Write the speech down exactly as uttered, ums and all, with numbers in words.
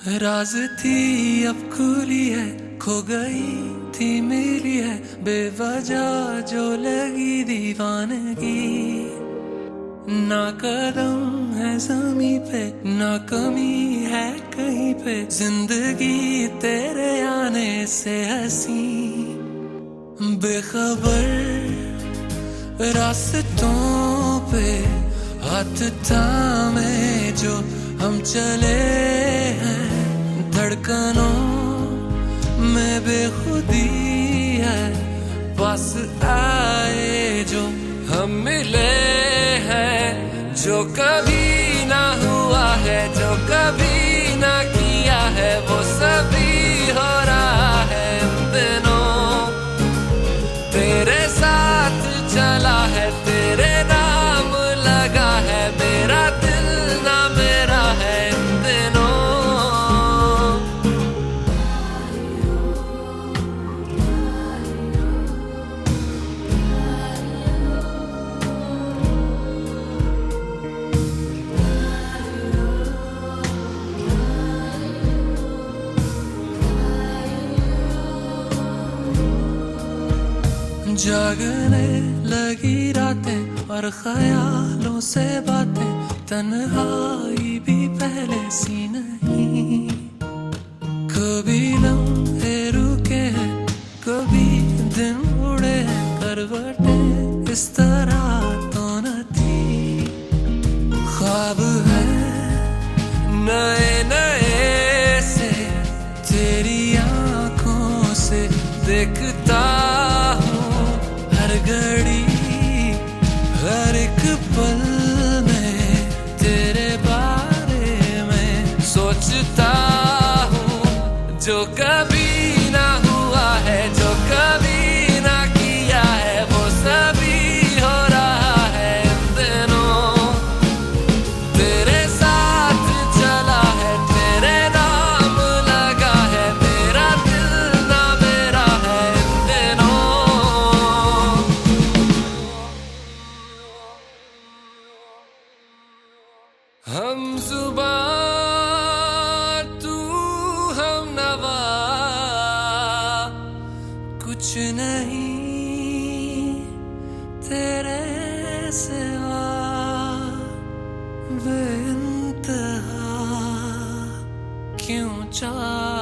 राज थी अब खुली है, खो गई थी मिली है, बेवजह जो लगी दीवानगी। ना कदम है ज़मीं पे, ना कमी है कहीं पे, जिंदगी तेरे आने से हंसी। बेखबर रास्तों पे हाथ थामे जो हम चले हैं, धड़कनों में बेखुदी है, पास आए जो हम मिले हैं। जो कभी ना हुआ है, जो कभी ना किया है, वो सभी हो रहा है इन दिनों। तेरे साथ चला है, तेरे नाम लगा है, मेरा दिल ना मेरा है इन दिनों। जागने लगी रातें और ख्यालों से बातें, तन्हाई भी पहले सी नहीं। कभी लम्हे रुके हैं, कभी दिन उड़े हैं, करवटें इस तरह तो न थी। ख्वाब है नए नए से तेरी आंखों से देखता हूँ, हर घड़ी हर एक पल में तेरे बारे में सोचता हूँ। जो कभी ना हुआ है, जो कभी ना किया है, वो सभी हो रहा है इन दिनों। तेरे साथ चला है, तेरे नाम लगा है, मेरा दिल ना मेरा है इन दिनों। हम जुबां तू हम नवा, कुछ नहीं तेरे सिवा, बेइंतहा क्यों चाह